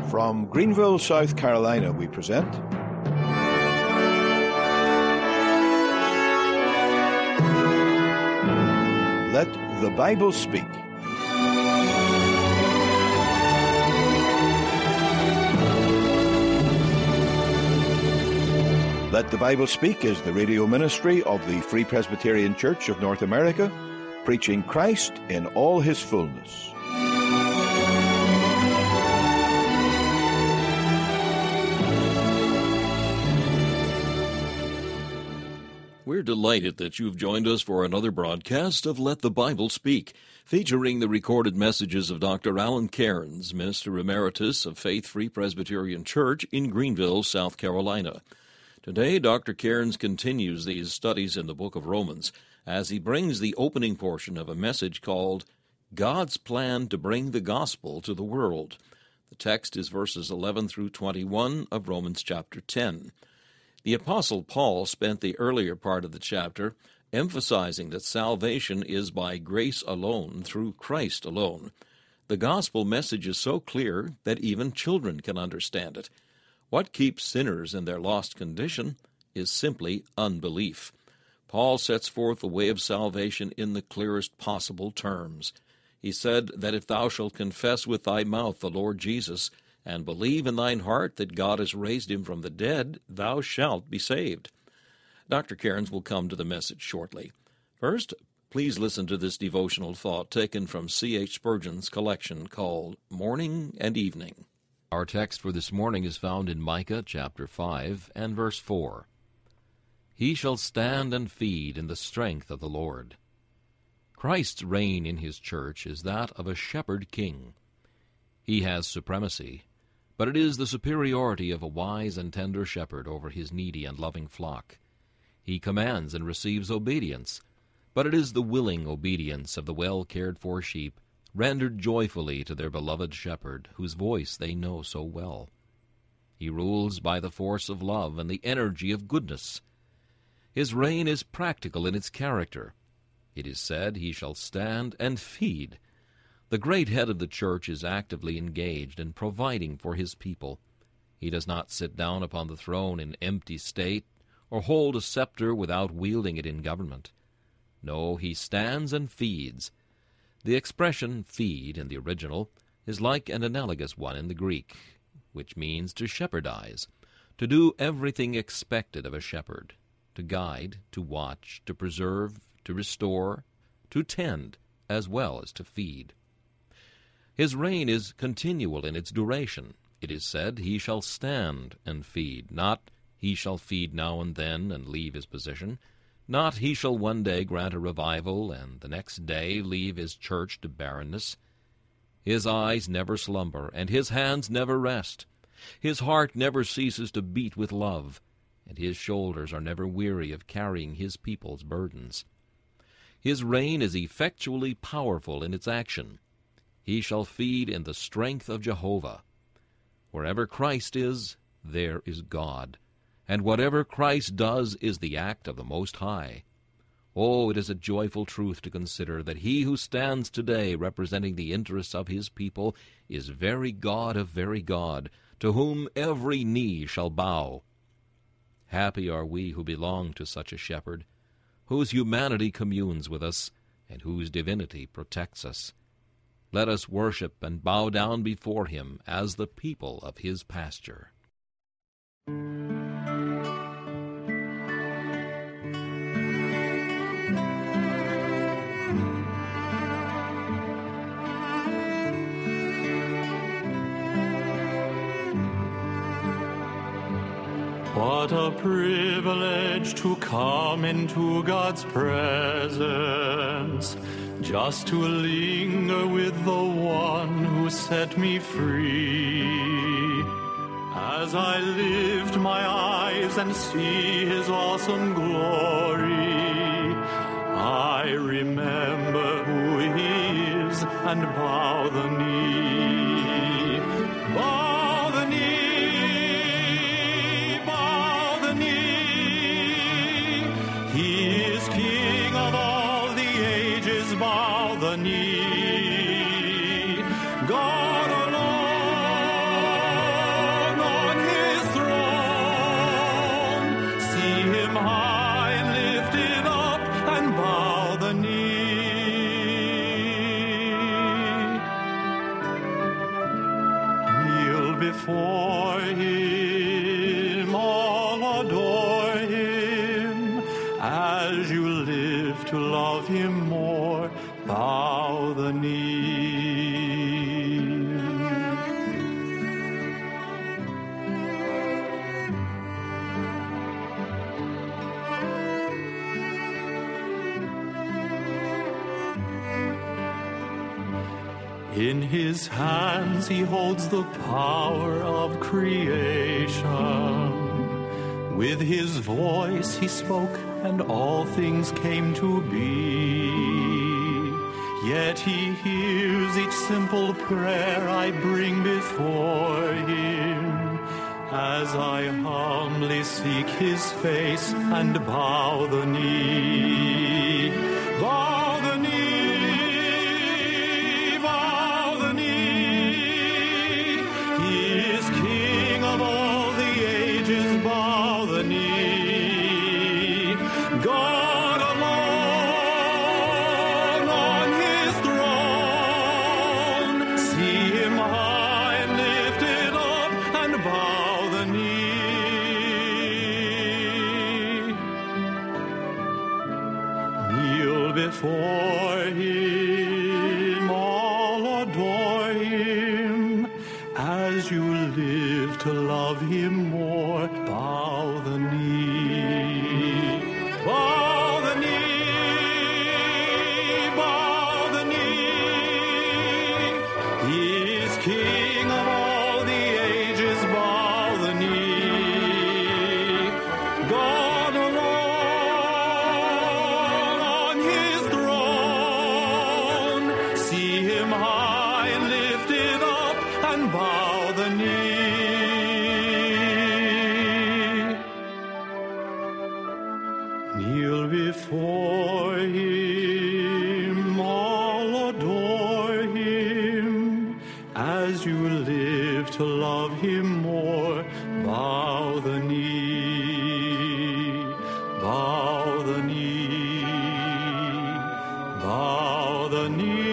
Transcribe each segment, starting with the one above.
From Greenville, South Carolina, we present Let the Bible Speak. Let the Bible Speak is the radio ministry of the Free Presbyterian Church of North America, preaching Christ in all his fullness. We're delighted that you've joined us for another broadcast of Let the Bible Speak, featuring the recorded messages of Dr. Alan Cairns, Minister Emeritus of Faith Free Presbyterian Church in Greenville, South Carolina. Today, Dr. Cairns continues these studies in the book of Romans as he brings the opening portion of a message called God's Plan to Bring the Gospel to the World. The text is verses 11 through 21 of Romans chapter 10. The Apostle Paul spent the earlier part of the chapter emphasizing that salvation is by grace alone, through Christ alone. The gospel message is so clear that even children can understand it. What keeps sinners in their lost condition is simply unbelief. Paul sets forth the way of salvation in the clearest possible terms. He said that if thou shalt confess with thy mouth the Lord Jesus, and believe in thine heart that God has raised him from the dead, thou shalt be saved. Dr. Cairns will come to the message shortly. First, please listen to this devotional thought taken from C.H. Spurgeon's collection called Morning and Evening. Our text for this morning is found in Micah chapter 5 and verse 4. He shall stand and feed in the strength of the Lord. Christ's reign in his church is that of a shepherd king. He has supremacy, but it is the superiority of a wise and tender shepherd over his needy and loving flock. He commands and receives obedience, but it is the willing obedience of the well-cared-for sheep, rendered joyfully to their beloved shepherd, whose voice they know so well. He rules by the force of love and the energy of goodness. His reign is practical in its character. It is said he shall stand and feed. The great head of the church is actively engaged in providing for his people. He does not sit down upon the throne in empty state, or hold a scepter without wielding it in government. No, he stands and feeds. The expression feed in the original is like an analogous one in the Greek, which means to shepherdize, to do everything expected of a shepherd, to guide, to watch, to preserve, to restore, to tend, as well as to feed. His reign is continual in its duration. It is said, he shall stand and feed, not he shall feed now and then and leave his position, not he shall one day grant a revival and the next day leave his church to barrenness. His eyes never slumber, and his hands never rest. His heart never ceases to beat with love, and his shoulders are never weary of carrying his people's burdens. His reign is effectually powerful in its action. He shall feed in the strength of Jehovah. Wherever Christ is, there is God, and whatever Christ does is the act of the Most High. Oh, it is a joyful truth to consider that he who stands today representing the interests of his people is very God of very God, to whom every knee shall bow. Happy are we who belong to such a shepherd, whose humanity communes with us, and whose divinity protects us. Let us worship and bow down before him as the people of his pasture. What a privilege to come into God's presence, just to linger with the one who set me free. As I lift my eyes and see his awesome glory, I remember who he is and bow the knee. Bow the knee, bow the knee. He is King of all the ages, bow the knee. God alone before him, all adore him. As you live to love him more, bow the knee. In his hands he holds the power of creation. With his voice he spoke, and all things came to be. Yet he hears each simple prayer I bring before him, as I humbly seek his face and bow the knee. Bow the knee. Bow the knee. God alone on his throne. See him high and lifted up, and bow the knee. Kneel before him, all adore him. As you live to love him more, bow the knee. Bow the knee, bow the knee. He is King of all the ages, bow the knee. God alone on his throne. See him high and lifted up, and bow the knee. Kneel before him, all adore him. As you live to love him more, bow the knee. Bow the knee. Bow the knee.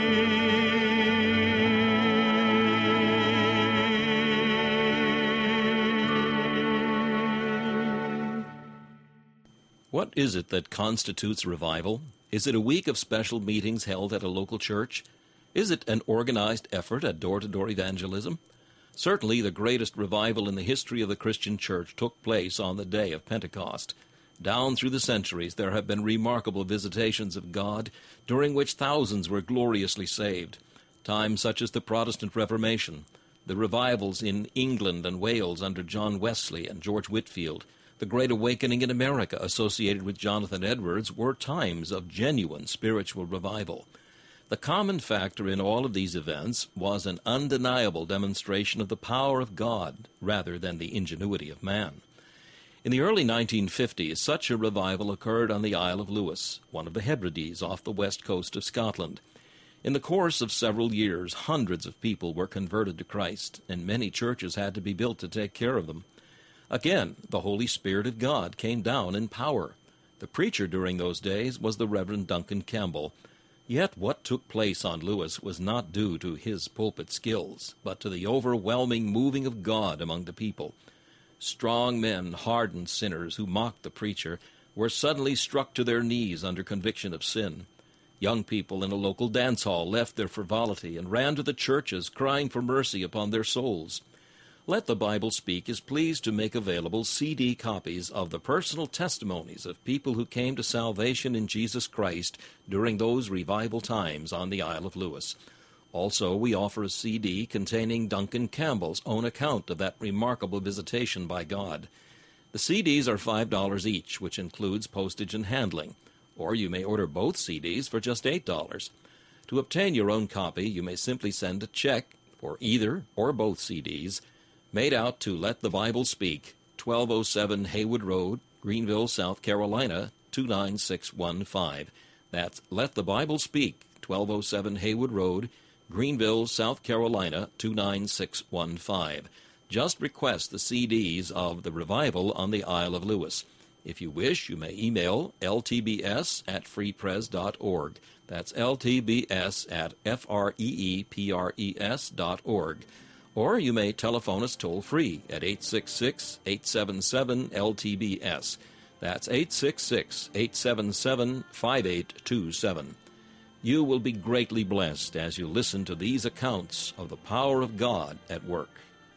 What is it that constitutes revival? Is it a week of special meetings held at a local church? Is it an organized effort at door-to-door evangelism? Certainly the greatest revival in the history of the Christian church took place on the day of Pentecost. Down through the centuries there have been remarkable visitations of God, during which thousands were gloriously saved. Times such as the Protestant Reformation, the revivals in England and Wales under John Wesley and George Whitefield, the Great Awakening in America associated with Jonathan Edwards were times of genuine spiritual revival. The common factor in all of these events was an undeniable demonstration of the power of God rather than the ingenuity of man. In the early 1950s, such a revival occurred on the Isle of Lewis, one of the Hebrides off the west coast of Scotland. In the course of several years, hundreds of people were converted to Christ, and many churches had to be built to take care of them. Again, the Holy Spirit of God came down in power. The preacher during those days was the Reverend Duncan Campbell. Yet what took place on Lewis was not due to his pulpit skills, but to the overwhelming moving of God among the people. Strong men, hardened sinners who mocked the preacher, were suddenly struck to their knees under conviction of sin. Young people in a local dance hall left their frivolity and ran to the churches, crying for mercy upon their souls. Let the Bible Speak is pleased to make available CD copies of the personal testimonies of people who came to salvation in Jesus Christ during those revival times on the Isle of Lewis. Also, we offer a CD containing Duncan Campbell's own account of that remarkable visitation by God. The CDs are $5 each, which includes postage and handling, or you may order both CDs for just $8. To obtain your own copy, you may simply send a check for either or both CDs, made out to Let the Bible Speak, 1207 Haywood Road, Greenville, South Carolina, 29615. That's Let the Bible Speak, 1207 Haywood Road, Greenville, South Carolina, 29615. Just request the CDs of The Revival on the Isle of Lewis. If you wish, you may email ltbs@freepres.org. That's ltbs@freepres.org. Or you may telephone us toll-free at 866-877-LTBS. That's 866-877-5827. You will be greatly blessed as you listen to these accounts of the power of God at work.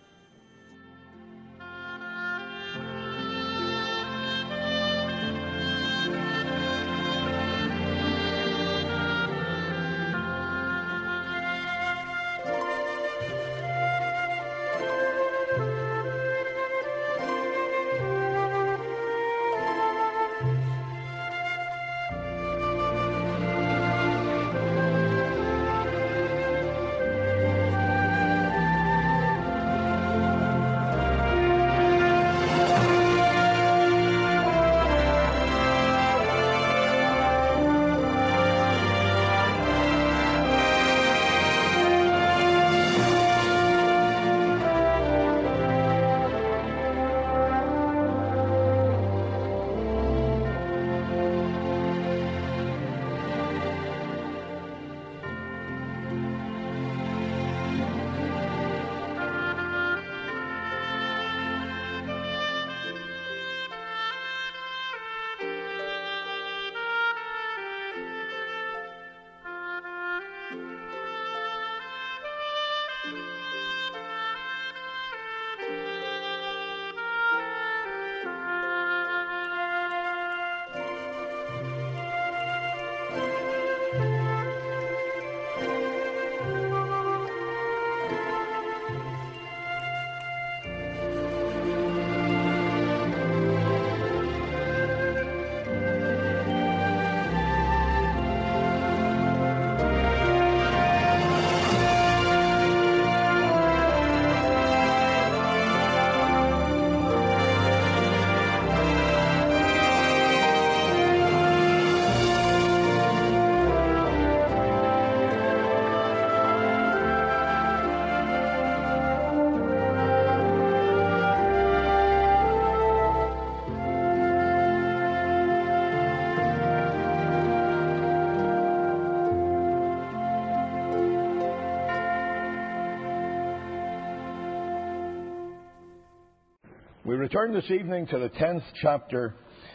We return this evening to the 10th chapter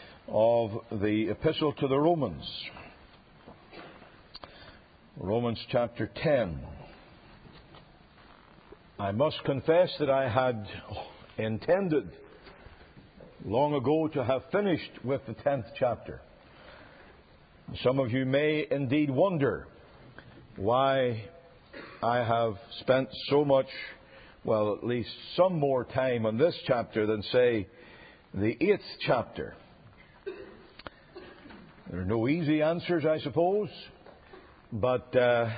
of the Epistle to the Romans. Romans chapter 10. I must confess that I had intended long ago to have finished with the 10th chapter. Some of you may indeed wonder why I have spent so much, well, at least some more time on this chapter than, say, the 8th chapter. There are no easy answers, I suppose, but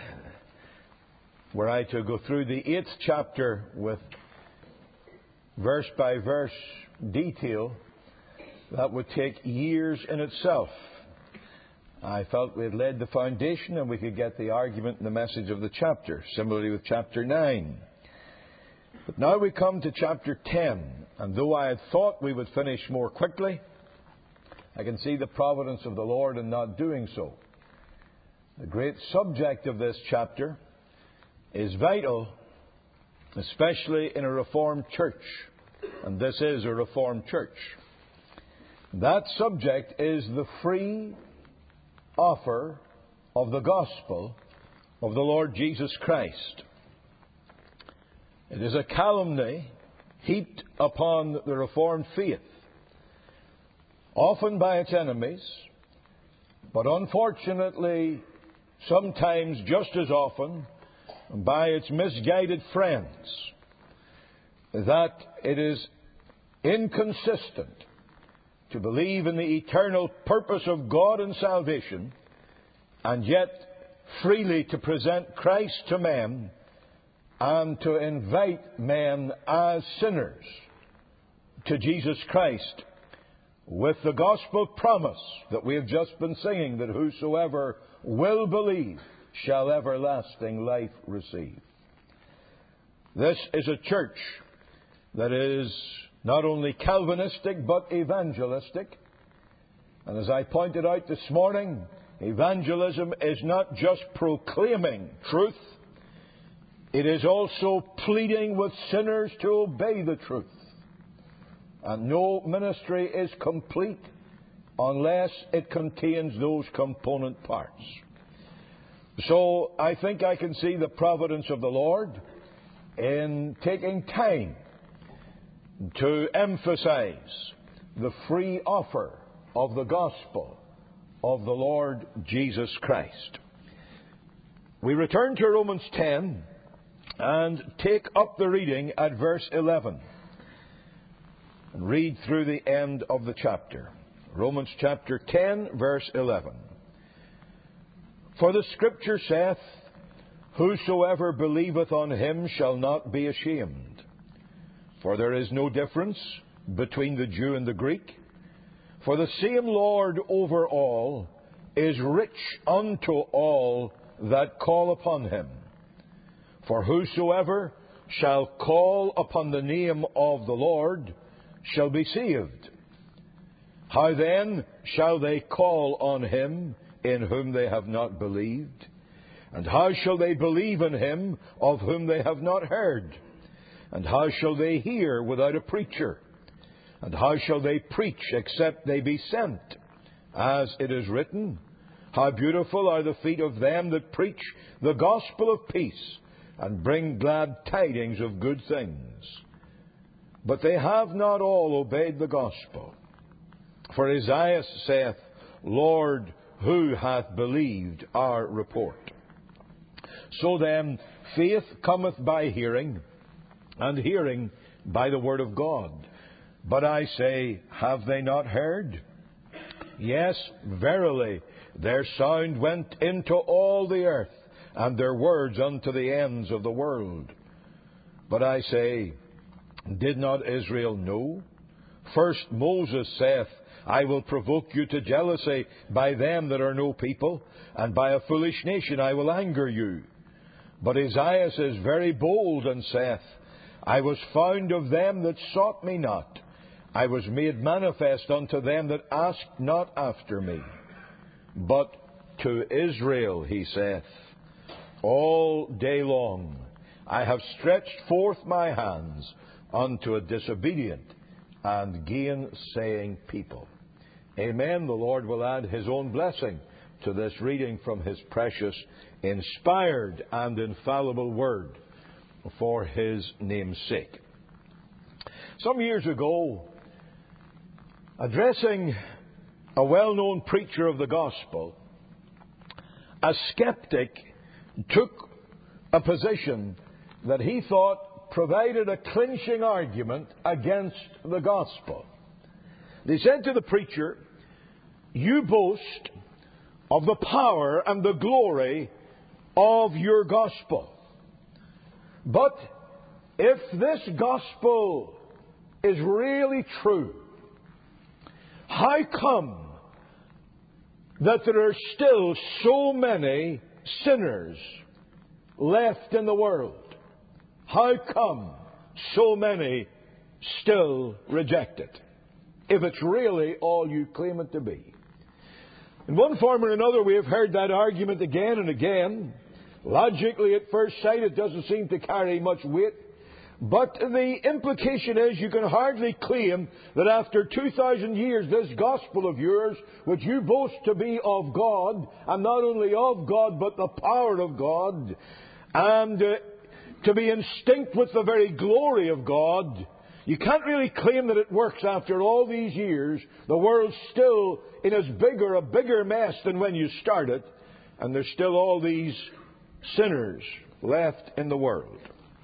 were I to go through the 8th chapter with verse by verse detail, that would take years in itself. I felt we had laid the foundation and we could get the argument and the message of the chapter, similarly with chapter 9. But now we come to chapter 10, and though I had thought we would finish more quickly, I can see the providence of the Lord in not doing so. The great subject of this chapter is vital, especially in a Reformed church, and this is a Reformed church. That subject is the free offer of the gospel of the Lord Jesus Christ. It is a calumny heaped upon the Reformed faith, often by its enemies, but unfortunately, sometimes just as often, by its misguided friends, that it is inconsistent to believe in the eternal purpose of God and salvation, and yet freely to present Christ to men and to invite men as sinners to Jesus Christ with the gospel promise that we have just been singing, that whosoever will believe shall everlasting life receive. This is a church that is not only Calvinistic but evangelistic. And as I pointed out this morning, evangelism is not just proclaiming truth, it is also pleading with sinners to obey the truth. And no ministry is complete unless it contains those component parts. So I think I can see the providence of the Lord in taking time to emphasize the free offer of the gospel of the Lord Jesus Christ. We return to Romans 10 and take up the reading at verse 11 and read through the end of the chapter. Romans chapter 10, verse 11. For the Scripture saith, Whosoever believeth on him shall not be ashamed. For there is no difference between the Jew and the Greek. For the same Lord over all is rich unto all that call upon him. For whosoever shall call upon the name of the Lord shall be saved. How then shall they call on him in whom they have not believed? And how shall they believe in him of whom they have not heard? And how shall they hear without a preacher? And how shall they preach except they be sent? As it is written, How beautiful are the feet of them that preach the gospel of peace, and bring glad tidings of good things. But they have not all obeyed the gospel. For Isaiah saith, Lord, who hath believed our report? So then, faith cometh by hearing, and hearing by the word of God. But I say, have they not heard? Yes, verily, their sound went into all the earth, and their words unto the ends of the world. But I say, did not Israel know? First Moses saith, I will provoke you to jealousy by them that are no people, and by a foolish nation I will anger you. But Isaiah is very bold, and saith, I was found of them that sought me not. I was made manifest unto them that asked not after me. But to Israel he saith, all day long I have stretched forth my hands unto a disobedient and gainsaying people. Amen. The Lord will add His own blessing to this reading from His precious, inspired and infallible Word for His name's sake. Some years ago, addressing a well-known preacher of the gospel, a skeptic took a position that he thought provided a clinching argument against the gospel. They said to the preacher, you boast of the power and the glory of your gospel. But if this gospel is really true, how come that there are still so many sinners left in the world? How come so many still reject it, if it's really all you claim it to be? In one form or another, we have heard that argument again and again. Logically, at first sight, it doesn't seem to carry much weight. But the implication is you can hardly claim that after 2,000 years, this gospel of yours, which you boast to be of God, and not only of God, but the power of God, and to be instinct with the very glory of God, you can't really claim that it works after all these years. The world's still in a bigger mess than when you started, and there's still all these sinners left in the world.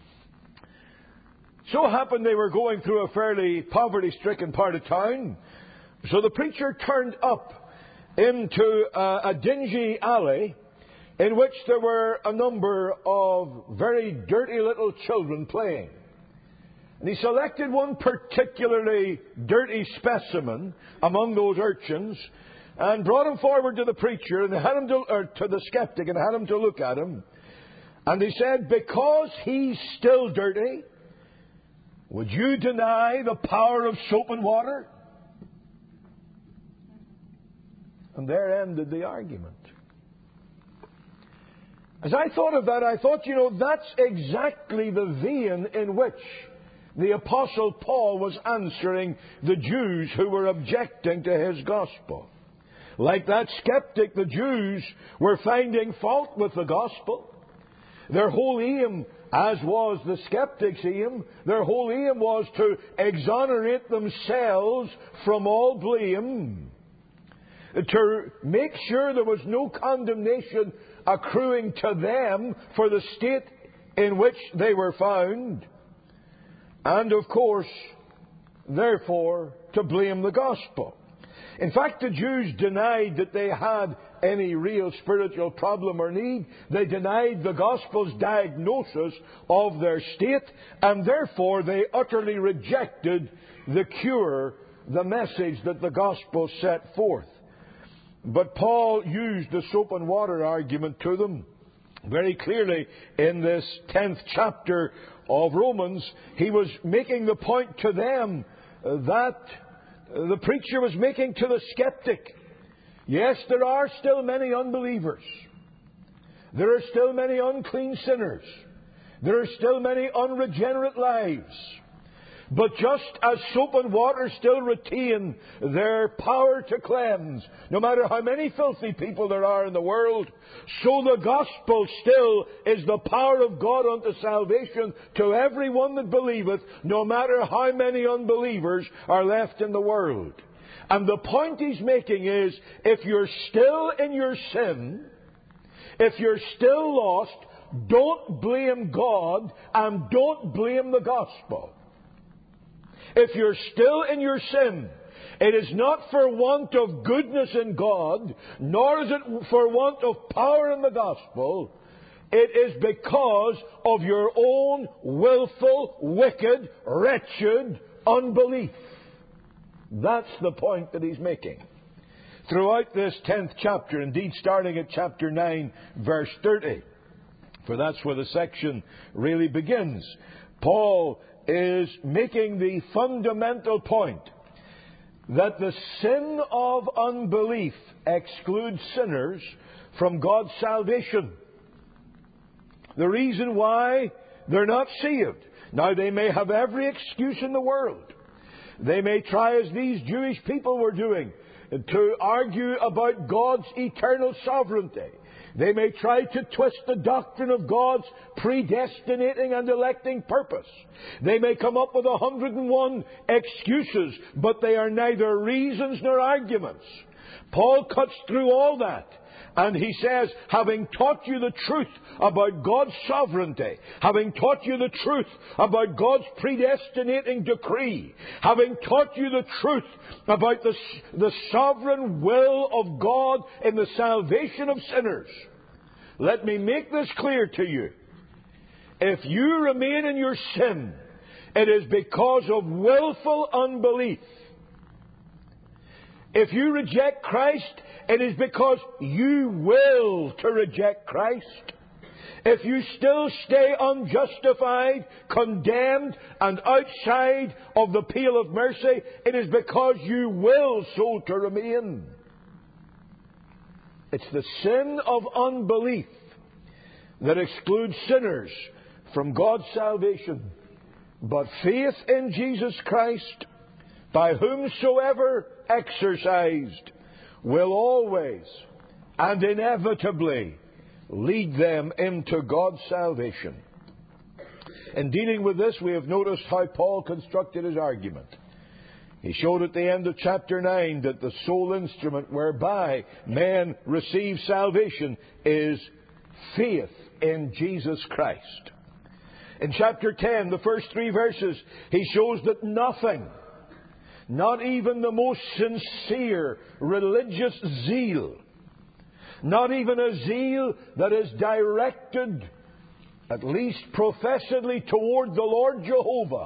So happened they were going through a fairly poverty-stricken part of town. So the preacher turned up into a dingy alley in which there were a number of very dirty little children playing. And he selected one particularly dirty specimen among those urchins and brought him forward to the preacher and had him to the skeptic and had him to look at him. And he said, because he's still dirty, would you deny the power of soap and water? And there ended the argument. As I thought of that, I thought, that's exactly the vein in which the Apostle Paul was answering the Jews who were objecting to his gospel. Like that skeptic, the Jews were finding fault with the gospel. Their whole aim, as was the skeptic's aim, their whole aim was to exonerate themselves from all blame, to make sure there was no condemnation accruing to them for the state in which they were found, and of course, therefore, to blame the gospel. In fact, the Jews denied that they had any real spiritual problem or need. They denied the gospel's diagnosis of their state, and therefore they utterly rejected the cure, the message that the gospel set forth. But Paul used the soap and water argument to them very clearly in this 10th chapter of Romans. He was making the point to them that the preacher was making to the skeptic. Yes, there are still many unbelievers. There are still many unclean sinners. There are still many unregenerate lives. But just as soap and water still retain their power to cleanse, no matter how many filthy people there are in the world, so the gospel still is the power of God unto salvation to everyone that believeth, no matter how many unbelievers are left in the world. And the point he's making is, if you're still in your sin, if you're still lost, don't blame God and don't blame the gospel. If you're still in your sin, it is not for want of goodness in God, nor is it for want of power in the gospel. It is because of your own willful, wicked, wretched unbelief. That's the point that he's making. Throughout this 10th chapter, indeed starting at chapter 9, verse 30, for that's where the section really begins, Paul is making the fundamental point that the sin of unbelief excludes sinners from God's salvation. The reason why they're not saved. Now, they may have every excuse in the world. They may try, as these Jewish people were doing, to argue about God's eternal sovereignty. They may try to twist the doctrine of God's predestinating and electing purpose. They may come up with 101 excuses, but they are neither reasons nor arguments. Paul cuts through all that. And he says, having taught you the truth about God's sovereignty, having taught you the truth about God's predestinating decree, having taught you the truth about the sovereign will of God in the salvation of sinners, let me make this clear to you. If you remain in your sin, it is because of willful unbelief. If you reject Christ, it is because you will to reject Christ. If you still stay unjustified, condemned, and outside of the pale of mercy, it is because you will so to remain. It's the sin of unbelief that excludes sinners from God's salvation. But faith in Jesus Christ, by whomsoever exercised, will always and inevitably lead them into God's salvation. In dealing with this, we have noticed how Paul constructed his argument. He showed at the end of chapter 9 that the sole instrument whereby men receive salvation is faith in Jesus Christ. In chapter 10, the first 3 verses, he shows that nothing, not even the most sincere religious zeal, not even a zeal that is directed, at least professedly, toward the Lord Jehovah,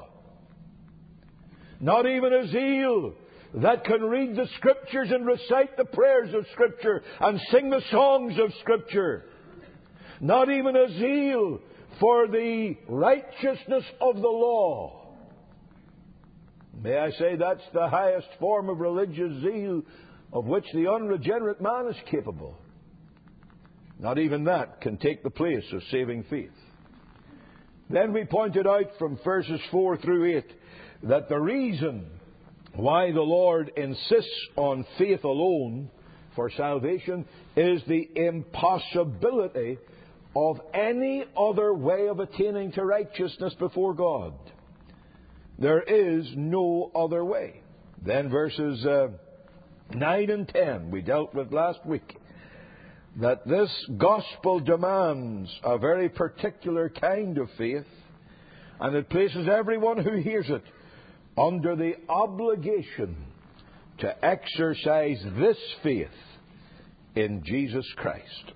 not even a zeal that can read the Scriptures and recite the prayers of Scripture and sing the songs of Scripture, not even a zeal for the righteousness of the law. May I say that's the highest form of religious zeal of which the unregenerate man is capable. Not even that can take the place of saving faith. Then we pointed out from verses 4 through 8 that the reason why the Lord insists on faith alone for salvation is the impossibility of any other way of attaining to righteousness before God. There is no other way. Then verses 9 and 10 we dealt with last week, that this gospel demands a very particular kind of faith, and it places everyone who hears it under the obligation to exercise this faith in Jesus Christ.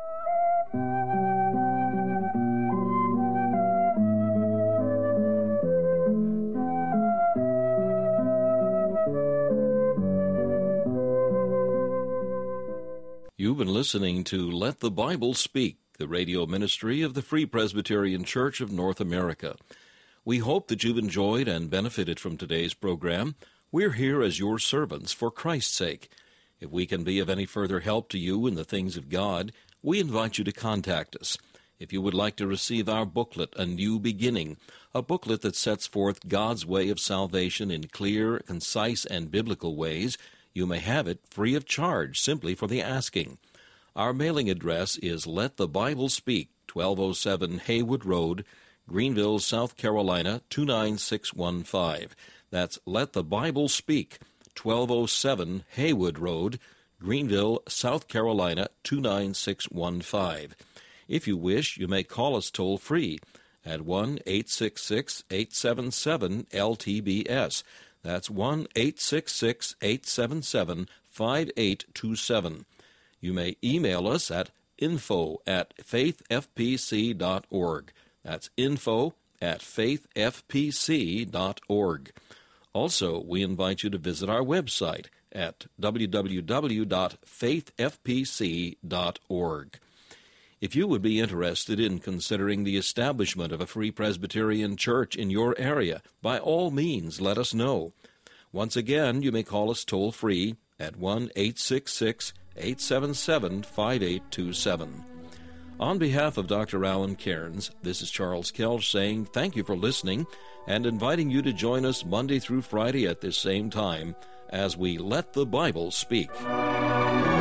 You've been listening to Let the Bible Speak, the radio ministry of the Free Presbyterian Church of North America. We hope that you've enjoyed and benefited from today's program. We're here as your servants for Christ's sake. If we can be of any further help to you in the things of God, we invite you to contact us. If you would like to receive our booklet, A New Beginning, a booklet that sets forth God's way of salvation in clear, concise, and biblical ways, you may have it free of charge simply for the asking. Our mailing address is Let the Bible Speak, 1207 Haywood Road, Greenville, South Carolina, 29615. That's Let the Bible Speak, 1207 Haywood Road, Greenville, South Carolina, 29615. If you wish, you may call us toll-free at 1-866-877-LTBS. That's 1-866-877-5827. You may email us at info@faithfpc.org. That's info@faithfpc.org. Also, we invite you to visit our website at www.faithfpc.org. If you would be interested in considering the establishment of a Free Presbyterian Church in your area, by all means let us know. Once again, you may call us toll-free at 1-866-877-5827. On behalf of Dr. Alan Cairns, this is Charles Kelch saying thank you for listening and inviting you to join us Monday through Friday at this same time as we Let the Bible Speak.